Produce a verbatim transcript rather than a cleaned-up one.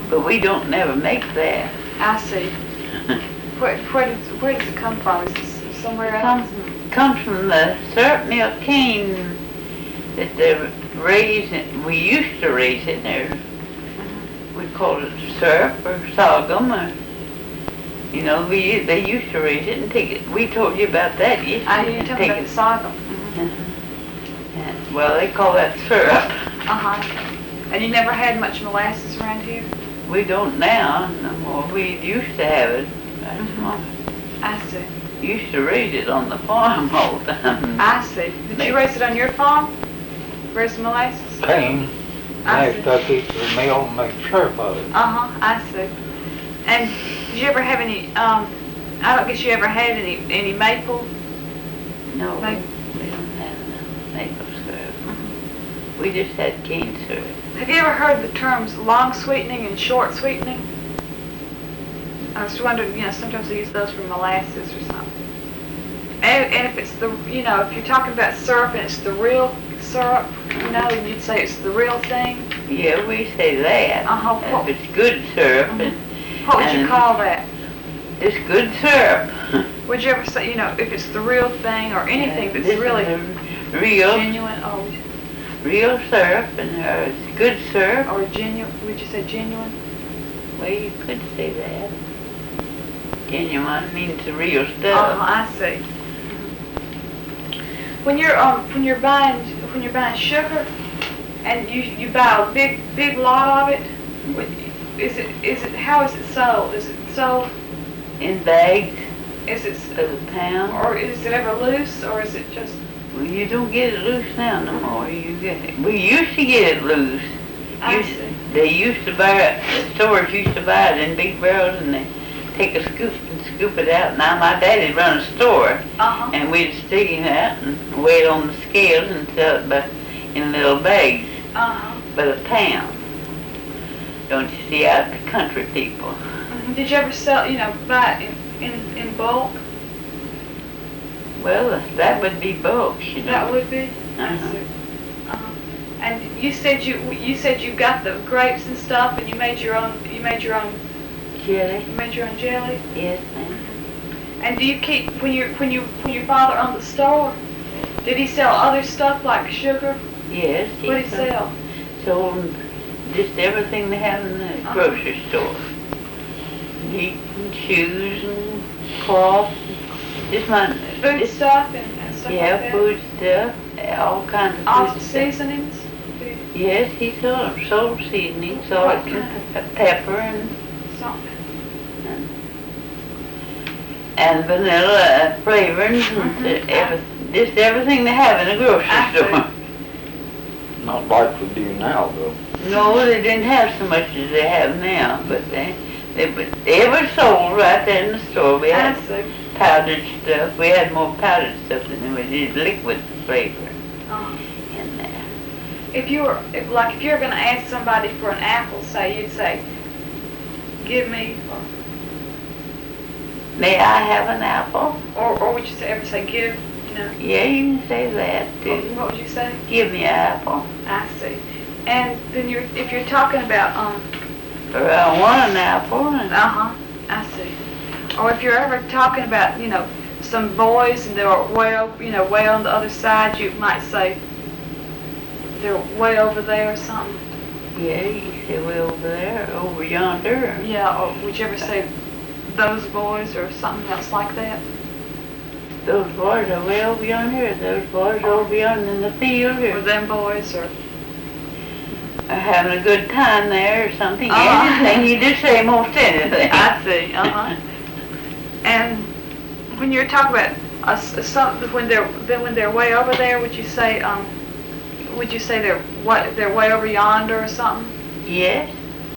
but we don't never make that. I see. Where, where, does, where does it come from? Is it somewhere else? Comes, comes from the syrup milk cane that they raise it. We used to raise it there. Uh-huh. We called it syrup or sorghum, or you know, we they used to raise it and take it. We told you about that yesterday. I you told me about the sorghum. Uh-huh. Yeah. Well, they call that syrup. Uh huh. And you never had much molasses around here? We don't now no more. We used to have it. That's Mm-hmm. I see. Used to raise it on the farm all the time. I see. Did you raise it on your farm? Raise molasses? Cane. Next I keep the mill and make syrup of it. Uh-huh, I see. And did you ever have any, um, I don't guess you ever had any, any maple? No, Maple. we don't have no maple syrup. Mm-hmm. We just had cane syrup. Have you ever heard the terms long sweetening and short sweetening? I was wondering, you know, sometimes they use those for molasses or something. And, and if it's the, you know, if you're talking about syrup and it's the real syrup, you know, then you'd say it's the real thing. Yeah, we say that. Uh-huh. If it's good syrup. Mm-hmm. and, What would and you call that? It's good syrup. Would you ever say, you know, if it's the real thing or anything that's This really is a real, genuine, or, real syrup, and uh, it's good syrup. or genuine, would you say genuine? Well, you could say that. Genuine means the real Oh, stuff. I see. When you're um when you're buying when you're buying sugar, and you you buy a big big lot of it, what- is it is it how is it sold? Is it sold? In bags Is it of a pound. or is it ever loose, or is it just? Well, you don't get it loose now no more. You get it. We used to get it loose. I Used- see. They used to buy it, the stores used to buy it in big barrels, and they take a scoop and scoop it out. Now my daddy run a store, Uh huh. and we'd stick it out and weigh it on the scales and sell it by, in little bags Uh huh. by the pound. Don't you see out the country people? Did you ever sell? You know, buy it in in, in bulk? Well, that would be bulk, you know. That would be. I Uh-huh. see. Uh-huh. And you said you you said you got the grapes and stuff, and you made your own you made your own Jelly? you made your own jelly. Yes, ma'am. And do you keep when you when you when your father owned the store? Did he sell other stuff like sugar? Yes, he What did he sold- sell? sold just everything they have in the Uh-huh. grocery store. Meat and shoes and cloth. Just my Food just, stuff and, and stuff yeah, like that. food stuff, all kinds of All food the stuff. seasonings. Yes, he sold sold seasoning, salt What and kind? pe- pepper and, Something. and and vanilla flavorings and Mhm. every, just everything they have in a grocery I see. store. Not like we do now, though. No, they didn't have so much as they have now, but they they but they were sold right there in the store. We I had see. powdered stuff. We had more powdered stuff than we did liquid flavor Uh, in there. if you were if, like if you were going to ask somebody for an apple, say you'd say, "Give me," May I have an apple? or or, or would you say, ever say, "Give"? You know. Yeah, you can say that What, too. what would you say? Give me an apple. I see. And then you're if you're talking about um. Or I want an apple. And Uh huh. I see. Or if you're ever talking about, you know, some boys and they're way, o- you know, way on the other side, you might say they're way over there or something. yeah, you say way over there, over yonder. Yeah. Or would you ever say those boys or something else like that? Those boys are way over yonder. Those boys are over yonder in the field. Or Or them boys or. are having a good time there or something. Uh-huh. Anything, you just say most anything. I see. Uh huh. And when you're talking about uh, s- some when they're then when they're way over there, would you say um, would you say they're what they're way over yonder or something? Yes.